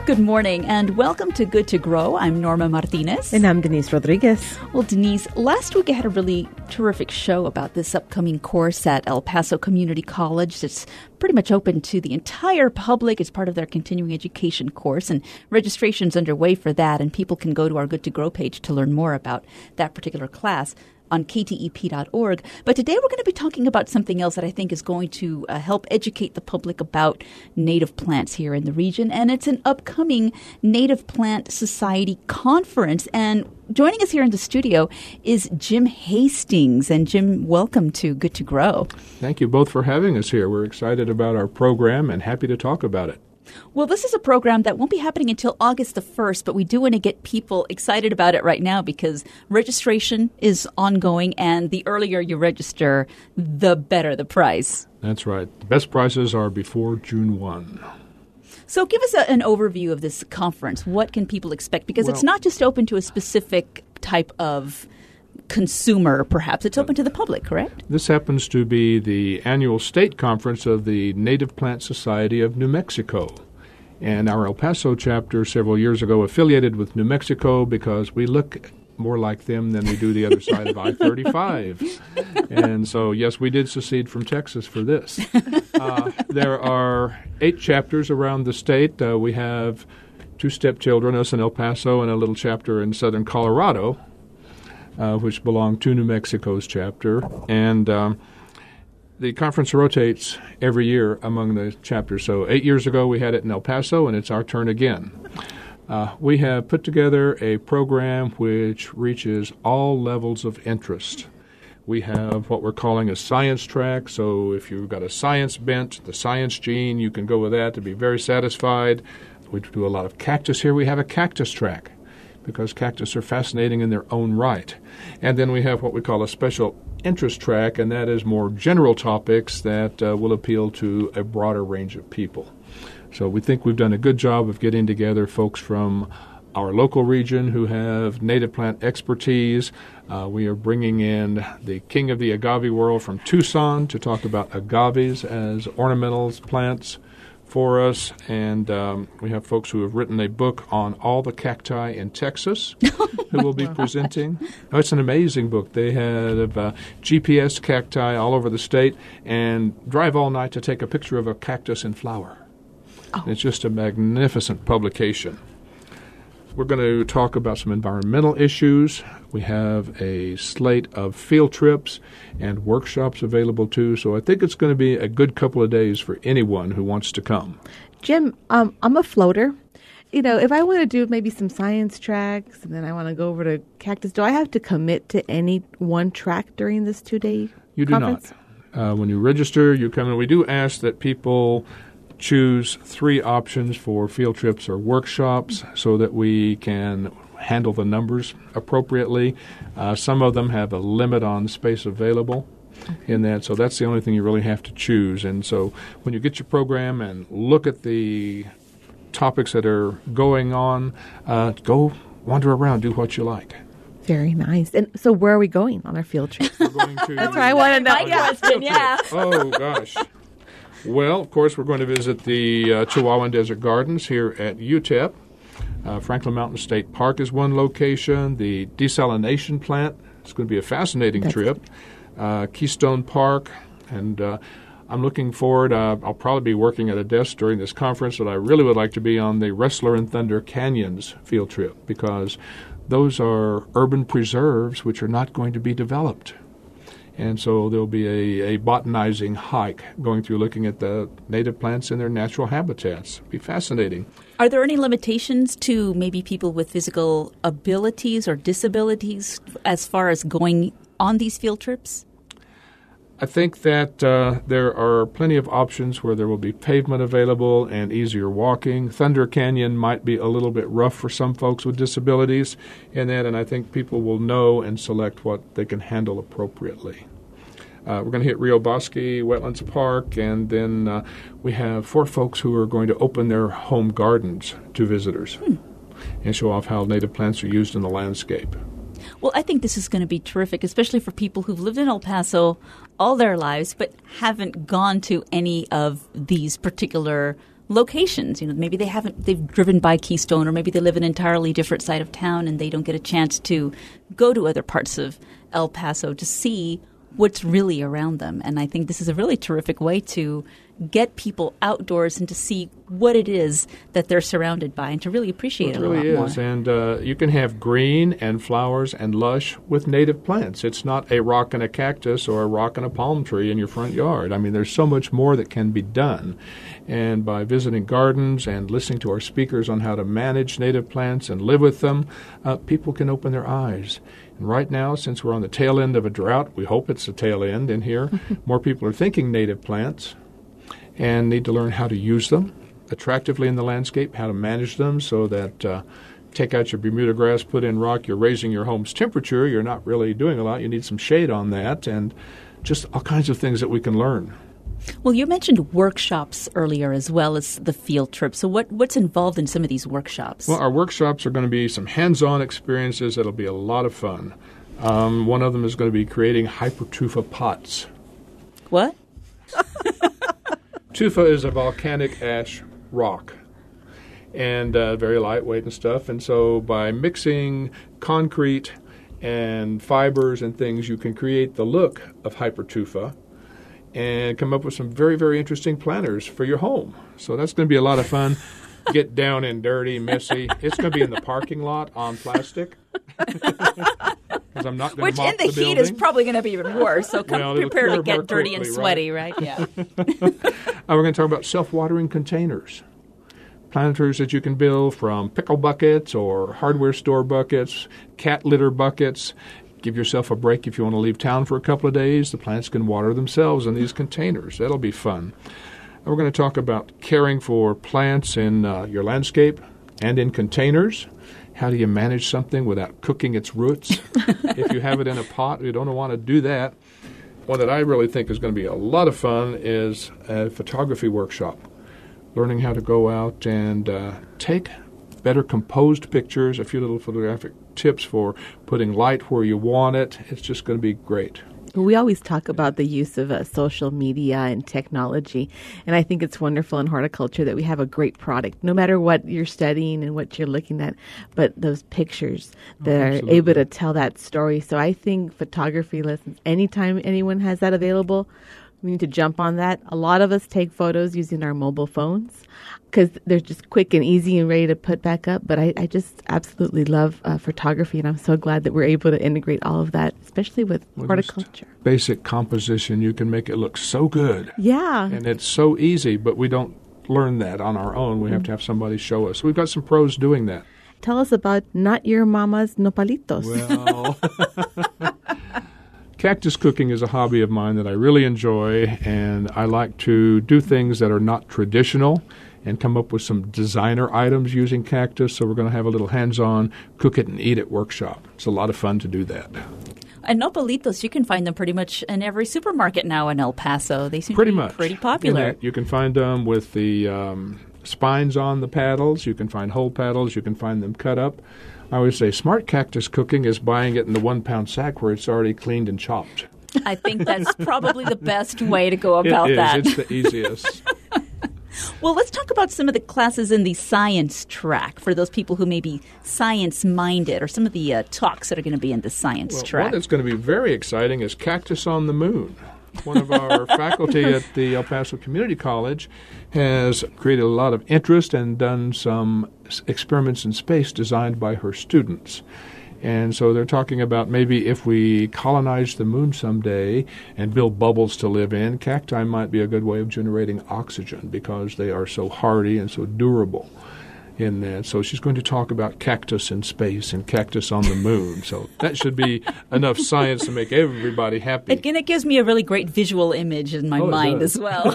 Good morning and welcome to Good to Grow. I'm Norma Martinez. And I'm Denise Rodriguez. Well, Denise, last week I had a really terrific show about this upcoming course at El Paso Community College. It's pretty much open to the entire public. It's part of their continuing education course, and registration's underway for that, and people can go to our Good to Grow page to learn more about that particular class on ktep.org. But today we're going to be talking about something else that I think is going to help educate the public about native plants here in the region. And it's an upcoming Native Plant Society conference. And joining us here in the studio is Jim Hastings. And Jim, welcome to Good to Grow. Thank you both for having us here. We're excited about our program and happy to talk about it. Well, this is a program that won't be happening until August the 1st, but we do want to get people excited about it right now because registration is ongoing, and the earlier you register, the better the price. That's right. The best prices are before June 1. So give us an overview of this conference. What can people expect? Because it's not just open to a specific type of consumer, perhaps. It's open to the public, correct? This happens to be the annual state conference of the Native Plant Society of New Mexico. And our El Paso chapter several years ago affiliated with New Mexico because we look more like them than we do the other side of I-35. And so, yes, we did secede from Texas for this. There are 8 chapters around the state. We have 2 stepchildren, us in El Paso, and a little chapter in southern Colorado, which belong to New Mexico's chapter. And the conference rotates every year among the chapters. So 8 years ago we had it in El Paso, and it's our turn again. We have put together a program which reaches all levels of interest. We have what we're calling a science track. So if you've got a science bent, the science gene, you can go with that to be very satisfied. We do a lot of cactus here. We have a cactus track, because cactus are fascinating in their own right. And then we have what we call a special interest track, and that is more general topics that will appeal to a broader range of people. So we think we've done a good job of getting together folks from our local region who have native plant expertise. We are bringing in the king of the agave world from Tucson to talk about agaves as ornamentals plants for us, and we have folks who have written a book on all the cacti in Texas who will be presenting. Oh, it's an amazing book. They have GPS cacti all over the state and drive all night to take a picture of a cactus in flower. Oh. It's just a magnificent publication. We're going to talk about some environmental issues. We have a slate of field trips and workshops available too. So I think it's going to be a good couple of days for anyone who wants to come. Jim, I'm a floater. You know, if I want to do maybe some science tracks and then I want to go over to cactus, do I have to commit to any one track during this 2-day You conference? do not. When you register, you come in. We do ask that people choose 3 options for field trips or workshops so that we can handle the numbers appropriately. Some of them have a limit on space available in that, so that's the only thing you really have to choose. And so when you get your program and look at the topics that are going on, go wander around, do what you like. Very nice. And so where are we going on our field trip? We're going to That's what I want to know. My question, yeah. Oh, gosh. Well, of course, we're going to visit the Chihuahuan Desert Gardens here at UTEP. Franklin Mountain State Park is one location. The desalination plant is going to be a fascinating trip. Keystone Park. And I'm looking forward. I'll probably be working at a desk during this conference, but I really would like to be on the Wrestler and Thunder Canyons field trip because those are urban preserves which are not going to be developed. And so there'll be a botanizing hike going through looking at the native plants in their natural habitats. It'll be fascinating. Are there any limitations to maybe people with physical abilities or disabilities as far as going on these field trips? I think that there are plenty of options where there will be pavement available and easier walking. Thunder Canyon might be a little bit rough for some folks with disabilities in that, and I think people will know and select what they can handle appropriately. We're going to hit Rio Bosque Wetlands Park, and then we have 4 folks who are going to open their home gardens to visitors and show off how native plants are used in the landscape. Well, I think this is going to be terrific, especially for people who've lived in El Paso all their lives but haven't gone to any of these particular locations. Maybe they've driven by Keystone, or maybe they live in an entirely different side of town and they don't get a chance to go to other parts of El Paso to see what's really around them. And I think this is a really terrific way to get people outdoors and to see what it is that they're surrounded by and to really appreciate it a lot more. It really is. And you can have green and flowers and lush with native plants. It's not a rock and a cactus or a rock and a palm tree in your front yard. I mean, there's so much more that can be done. And by visiting gardens and listening to our speakers on how to manage native plants and live with them, people can open their eyes. And right now, since we're on the tail end of a drought, we hope it's the tail end in here, more people are thinking native plants and need to learn how to use them attractively in the landscape, how to manage them so that take out your Bermuda grass, put in rock, you're raising your home's temperature, you're not really doing a lot, you need some shade on that, and just all kinds of things that we can learn. Well, you mentioned workshops earlier as well as the field trip. So what's involved in some of these workshops? Well, our workshops are going to be some hands-on experiences that'll be a lot of fun. One of them is going to be creating hypertufa pots. What? Tufa is a volcanic ash rock and very lightweight and stuff. And so by mixing concrete and fibers and things, you can create the look of hypertufa and come up with some very, very interesting planters for your home. So that's going to be a lot of fun. Get down and dirty, messy. It's going to be in the parking lot on plastic. Because I'm not going to mop the building. Which in the heat is probably going to be even worse. So come prepared to get dirty quickly, and sweaty, right? Yeah. We're going to talk about self-watering containers. Planters that you can build from pickle buckets or hardware store buckets, cat litter buckets. Give yourself a break if you want to leave town for a couple of days. The plants can water themselves in these containers. That'll be fun. And we're going to talk about caring for plants in your landscape and in containers. How do you manage something without cooking its roots? If you have it in a pot, you don't want to do that. One that I really think is going to be a lot of fun is a photography workshop. Learning how to go out and take better composed pictures, a few little photographic tips for putting light where you want it. It's just going to be great. We always talk about the use of social media and technology, and I think it's wonderful in horticulture that we have a great product, no matter what you're studying and what you're looking at, but those pictures that are able to tell that story. So I think photography lessons, anytime anyone has that available, we need to jump on that. A lot of us take photos using our mobile phones because they're just quick and easy and ready to put back up. But I just absolutely love photography, and I'm so glad that we're able to integrate all of that, especially with horticulture. Basic composition, you can make it look so good. Yeah. And it's so easy, but we don't learn that on our own. We have to have somebody show us. We've got some pros doing that. Tell us about Not Your Mama's Nopalitos. Well... Cactus cooking is a hobby of mine that I really enjoy, and I like to do things that are not traditional and come up with some designer items using cactus. So we're going to have a little hands-on cook it and eat it workshop. It's a lot of fun to do that. And nopalitos, you can find them pretty much in every supermarket now in El Paso. They seem to be pretty popular. You can find them with the spines on the paddles. You can find whole paddles. You can find them cut up. I always say smart cactus cooking is buying it in the 1-pound sack where it's already cleaned and chopped. I think that's probably the best way to go about that. It's the easiest. Well, let's talk about some of the classes in the science track for those people who may be science-minded, or some of the talks that are going to be in the science track. One that's going to be very exciting is Cactus on the Moon. One of our faculty at the El Paso Community College has created a lot of interest and done some experiments in space designed by her students. And so they're talking about maybe if we colonize the moon someday and build bubbles to live in, cacti might be a good way of generating oxygen because they are so hardy and so durable in that. So she's going to talk about cactus in space and cactus on the moon. So that should be enough science to make everybody happy. Again, it gives me a really great visual image in my mind as well.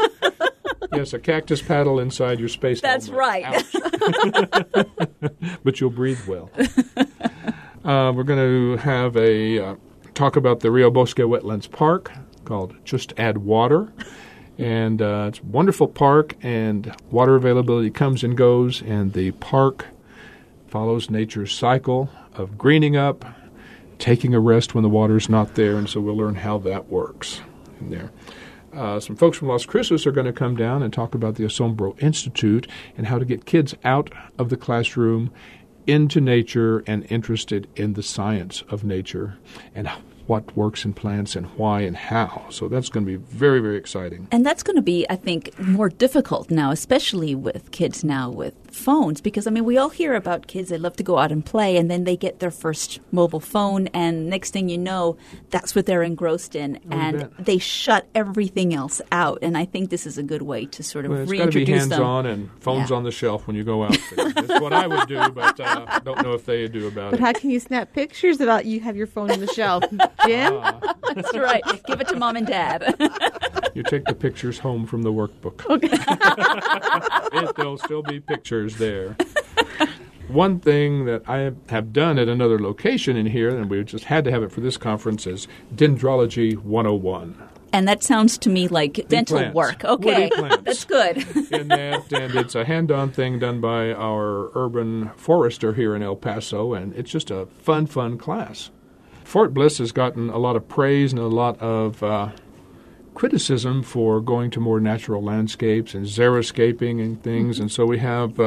Yes, a cactus paddle inside your space That's helmet. Right. But you'll breathe well. We're going to have a talk about the Rio Bosque Wetlands Park called Just Add Water. And it's a wonderful park, and water availability comes and goes, and the park follows nature's cycle of greening up, taking a rest when the water's not there, and so we'll learn how that works in there. some folks from Las Cruces are going to come down and talk about the Asombro Institute and how to get kids out of the classroom into nature and interested in the science of nature and what works in plants and why and how. So that's going to be very, very exciting. And that's going to be, I think, more difficult now, especially with kids now with phones. Because, I mean, we all hear about kids, they love to go out and play, and then they get their first mobile phone, and next thing you know, that's what they're engrossed in. And they shut everything else out. And I think this is a good way to sort of reintroduce them. It's got to be hands-on and phones on the shelf when you go out. That's what I would do, but I don't know if they do about it. But how can you snap pictures about you have your phone on the shelf? Jim? That's right. Give it to Mom and Dad. You take the pictures home from the workbook. Okay. There'll still be pictures there. One thing that I have done at another location in here, and we just had to have it for this conference, is Dendrology 101. And that sounds to me like dental plants. work. Okay, that's good. And it's a hand-on thing done by our urban forester here in El Paso, and it's just a fun class. Fort Bliss has gotten a lot of praise and a lot of criticism for going to more natural landscapes and xeriscaping and things. And so we have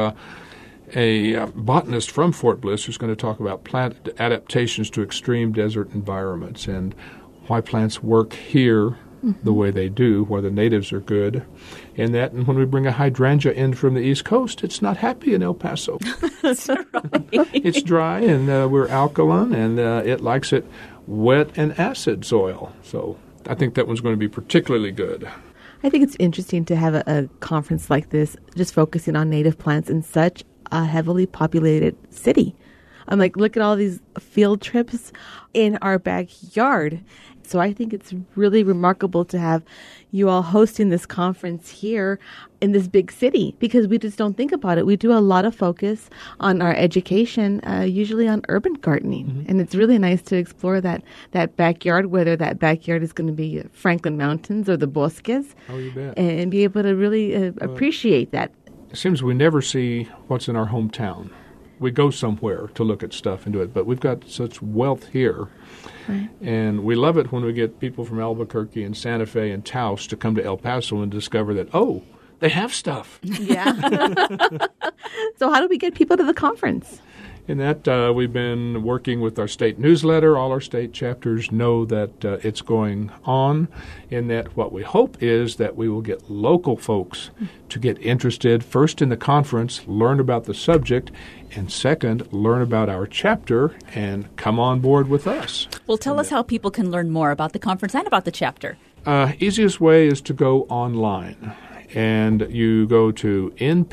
a botanist from Fort Bliss who's going to talk about plant adaptations to extreme desert environments and why plants work here the way they do, where the natives are good. And when we bring a hydrangea in from the East Coast, it's not happy in El Paso. That's right. It's dry, and we're alkaline, and it likes it wet and acid soil. So I think that one's going to be particularly good. I think it's interesting to have a conference like this just focusing on native plants in such a heavily populated city. I'm like, look at all these field trips in our backyard. So I think it's really remarkable to have you all hosting this conference here in this big city, because we just don't think about it. We do a lot of focus on our education, usually on urban gardening. Mm-hmm. And it's really nice to explore that backyard, whether that backyard is going to be Franklin Mountains or the Bosques. Oh, you bet. And be able to really appreciate that. It seems we never see what's in our hometown. We go somewhere to look at stuff and do it, but we've got such wealth here. Right. And we love it when we get people from Albuquerque and Santa Fe and Taos to come to El Paso and discover that, oh, they have stuff. Yeah. So how do we get people to the conference? In that, we've been working with our state newsletter. All our state chapters know that it's going on. In that, what we hope is that we will get local folks to get interested, first in the conference, learn about the subject, and second, learn about our chapter and come on board with us. Well, tell us how people can learn more about the conference and about the chapter. Easiest way is to go online. And you go to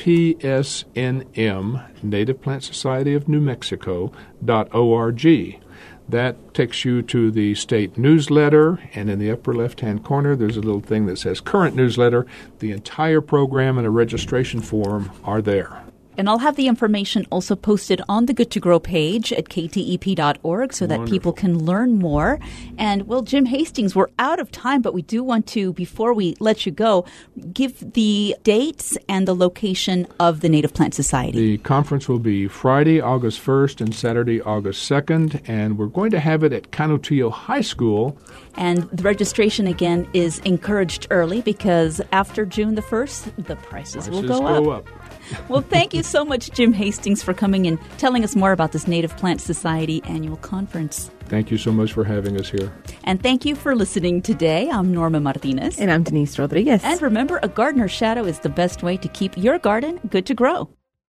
NPSNM, Native Plant Society of New Mexico.org. That takes you to the state newsletter, and in the upper left-hand corner, there's a little thing that says Current Newsletter. The entire program and a registration form are there. And I'll have the information also posted on the Good to Grow page at ktep.org so that people can learn more. And, well, Jim Hastings, we're out of time, but we do want to, before we let you go, give the dates and the location of the Native Plant Society. The conference will be Friday, August 1st and Saturday, August 2nd, and we're going to have it at Canutillo High School. And the registration, again, is encouraged early because after June the 1st, the prices will go up. Well, thank you so much, Jim Hastings, for coming and telling us more about this Native Plant Society annual conference. Thank you so much for having us here. And thank you for listening today. I'm Norma Martinez. And I'm Denise Rodriguez. And remember, a gardener's shadow is the best way to keep your garden good to grow.